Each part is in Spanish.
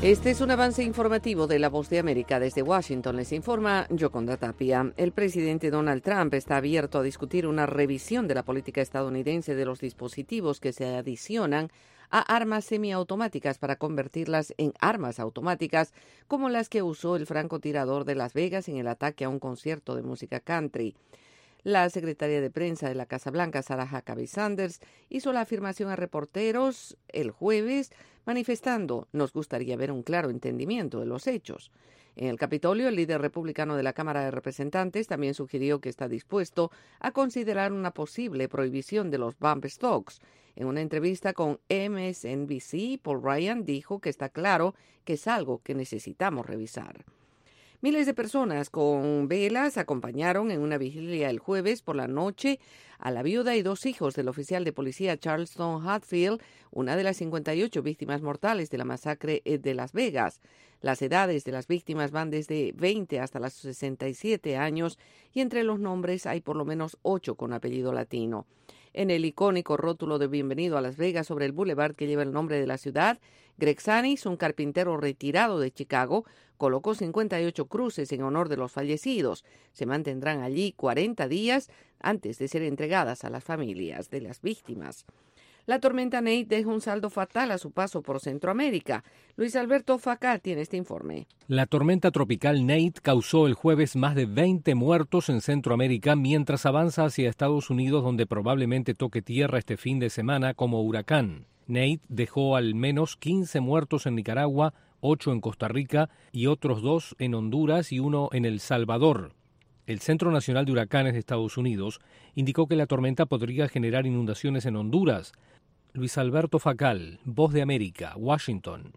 Este es un avance informativo de La Voz de América. Desde Washington les informa Yoconda Tapia. El presidente Donald Trump está abierto a discutir una revisión de la política estadounidense de los dispositivos que se adicionan a armas semiautomáticas para convertirlas en armas automáticas, como las que usó el francotirador de Las Vegas en el ataque a un concierto de música country. La secretaria de prensa de la Casa Blanca, Sarah Huckabee Sanders, hizo la afirmación a reporteros el jueves, manifestando: nos gustaría ver un claro entendimiento de los hechos. En el Capitolio, el líder republicano de la Cámara de Representantes también sugirió que está dispuesto a considerar una posible prohibición de los bump stocks. En una entrevista con MSNBC, Paul Ryan dijo que está claro que es algo que necesitamos revisar. Miles de personas con velas acompañaron en una vigilia el jueves por la noche a la viuda y 2 hijos del oficial de policía Charleston Hatfield, una de las 58 víctimas mortales de la masacre de Las Vegas. Las edades de las víctimas van desde 20 hasta los 67 años y entre los nombres hay por lo menos 8 con apellido latino. En el icónico rótulo de Bienvenido a Las Vegas sobre el boulevard que lleva el nombre de la ciudad, Greg Sanis, un carpintero retirado de Chicago, colocó 58 cruces en honor de los fallecidos. Se mantendrán allí 40 días antes de ser entregadas a las familias de las víctimas. La tormenta Nate deja un saldo fatal a su paso por Centroamérica. Luis Alberto Facal tiene este informe. La tormenta tropical Nate causó el jueves más de 20 muertos en Centroamérica mientras avanza hacia Estados Unidos, donde probablemente toque tierra este fin de semana como huracán. Nate dejó al menos 15 muertos en Nicaragua, 8 en Costa Rica y otros 2 en Honduras y 1 en El Salvador. El Centro Nacional de Huracanes de Estados Unidos indicó que la tormenta podría generar inundaciones en Honduras. Luis Alberto Facal, Voz de América, Washington.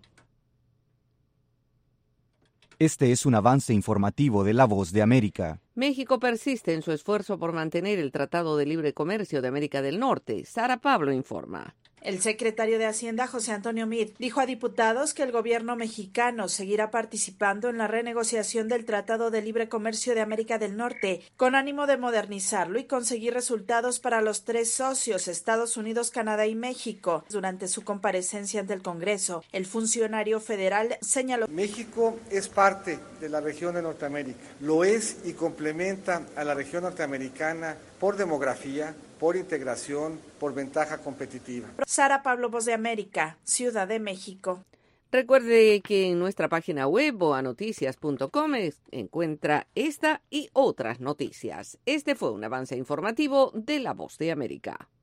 Este es un avance informativo de La Voz de América. México persiste en su esfuerzo por mantener el Tratado de Libre Comercio de América del Norte. Sara Pablo informa. El secretario de Hacienda, José Antonio Meade, dijo a diputados que el gobierno mexicano seguirá participando en la renegociación del Tratado de Libre Comercio de América del Norte, con ánimo de modernizarlo y conseguir resultados para los 3 socios, Estados Unidos, Canadá y México. Durante su comparecencia ante el Congreso, el funcionario federal señaló: México es parte de la región de Norteamérica, lo es y complementa a la región norteamericana por demografía, por integración, por ventaja competitiva. Sara Pablo, Voz de América, Ciudad de México. Recuerde que en nuestra página web boanoticias.com encuentra esta y otras noticias. Este fue un avance informativo de La Voz de América.